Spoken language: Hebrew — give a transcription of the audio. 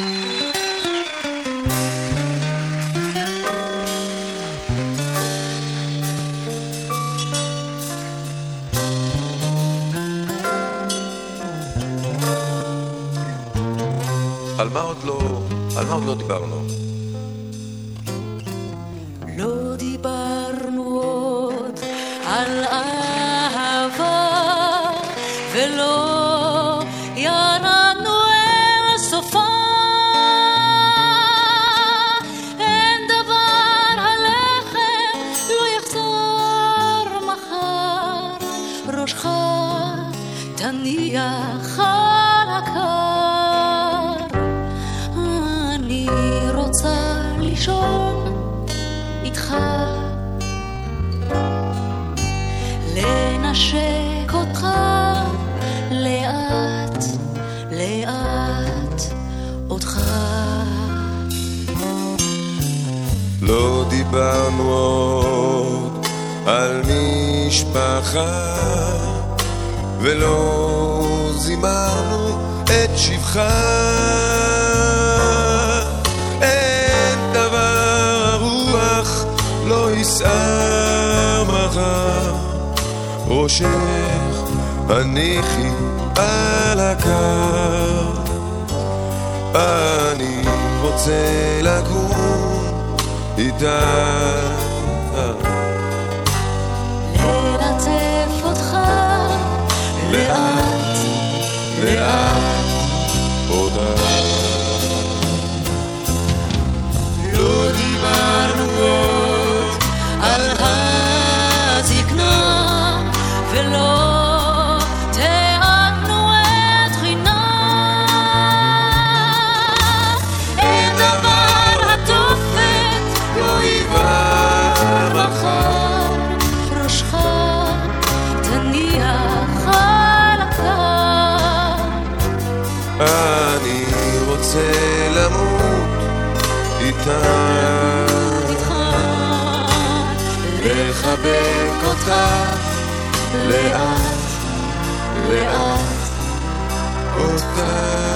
על מה עוד לא דיברנו? לא דיברנו עוד על אהבה ולא ירדנו אל סופה. אין דבר הלחם לא יחזור מחר, ראשך תניח על הקר. אני רוצה לישון איתך, לנשק אותך לאט לאט אותך. לא דיברנו עוד על משפחה ולא זימרנו את שבחה. אין דבר הרוח לא יסער מחר, ראשך הניחי על הקר. אני רוצה לקום איתך, ללטף אותך לאט לאט אותך. לא דיברנו עוד על הזקנה ולא תיארנו את חינה. אין דבר התופת לא יבער מחר, ראשך תניח על הקר. אני רוצה למות איתך, לחבק אותך לאט לאט אותך.